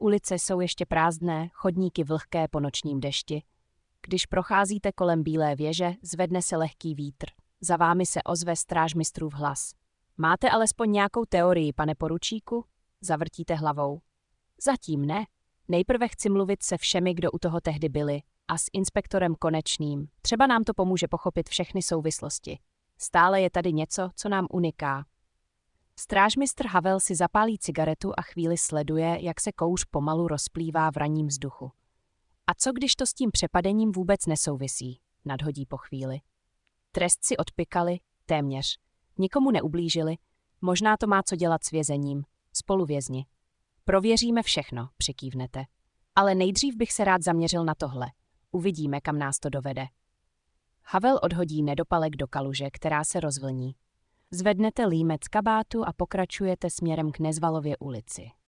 Ulice jsou ještě prázdné, chodníky vlhké po nočním dešti. Když procházíte kolem Bílé věže, zvedne se lehký vítr. Za vámi se ozve strážmistrův hlas. Máte alespoň nějakou teorii, pane poručíku? Zavrtíte hlavou. Zatím ne. Nejprve chci mluvit se všemi, kdo u toho tehdy byli, a s inspektorem Konečným. Třeba nám to pomůže pochopit všechny souvislosti. Stále je tady něco, co nám uniká. Strážmistr Havel si zapálí cigaretu a chvíli sleduje, jak se kouř pomalu rozplývá v ranním vzduchu. A co když to s tím přepadením vůbec nesouvisí? Nadhodí po chvíli. Trest si odpykali, téměř. Nikomu neublížili, možná to má co dělat s vězením, spoluvězni. Prověříme všechno, přikývnete. Ale nejdřív bych se rád zaměřil na tohle. Uvidíme, kam nás to dovede. Havel odhodí nedopalek do kaluže, která se rozvlní. Zvednete límec kabátu a pokračujete směrem k Nezvalově ulici.